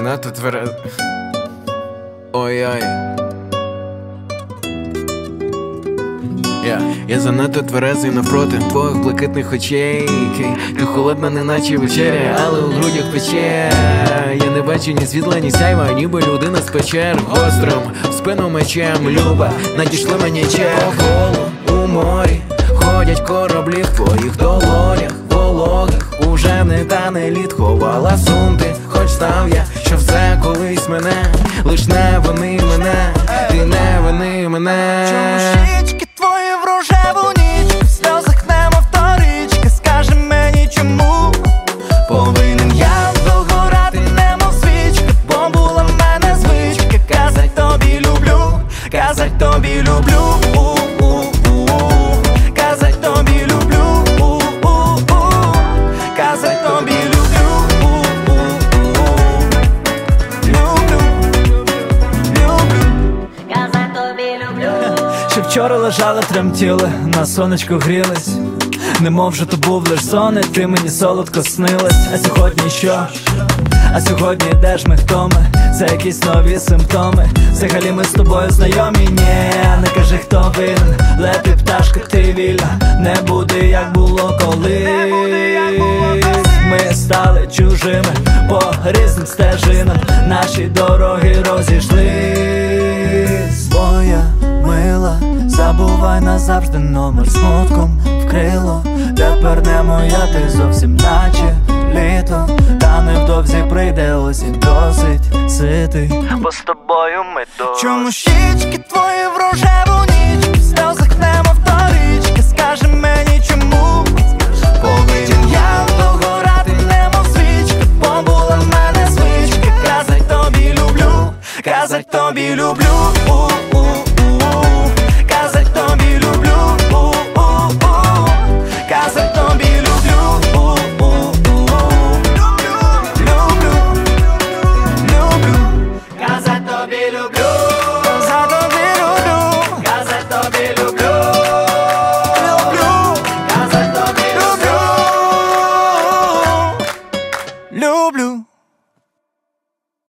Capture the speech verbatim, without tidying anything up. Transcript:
занадто тверез... Ой-ой. Yeah. Я занадто тверезий навпроти твоїх блакитних очей. Ти холодна, неначе вечеря, але у грудях пече. Я не бачу ні світла, ні сяйва, ніби людина з печер. Гострим в спину мечем, люба, надійшли мені чек. По колу у морі ходять кораблі в твоїх долонях вологих. Уже не тане лід, ховала сумки. Хоч знав я, що все колись мене. Лиш не вини мене, ти не вини мене. Чому щічки твої в рожеву ніч, в сльозах нема вторички, скажи мені чому повинен я довго грати, немов свічка, бо була в мене звичка казать тобі люблю, казать тобі люблю, казать тобі люблю, казать тобі люблю, люблю, люблю, казать тобі люблю. Ще вчора лежали, тремтіли, на сонечку грілись, немов же то був лиш сон, і ти мені солодко снилась. А сьогодні що? А сьогодні де ж ми, хто ми? Це якісь нові симптоми. Взагалі ми з тобою знайомі, ні, не кажи, хто винен. Лети, пташка, ти вільна, не буде, як було колись. Ми стали чужими по різним стежинам, наші дороги розійшлись. Моя мила, забувай назавжди номер, смутком вкрило. Тепер не моя, ти зовсім наче літо. Та невдовзі прийде осінь, досить ситий, бо з тобою ми досить. Чому щічки твої в рожеву ніч, в сльозах нема вторички, скажи мені чому повинен я довго грати, немов свічка, бо була в мене звичка казать тобі люблю, казать тобі люблю.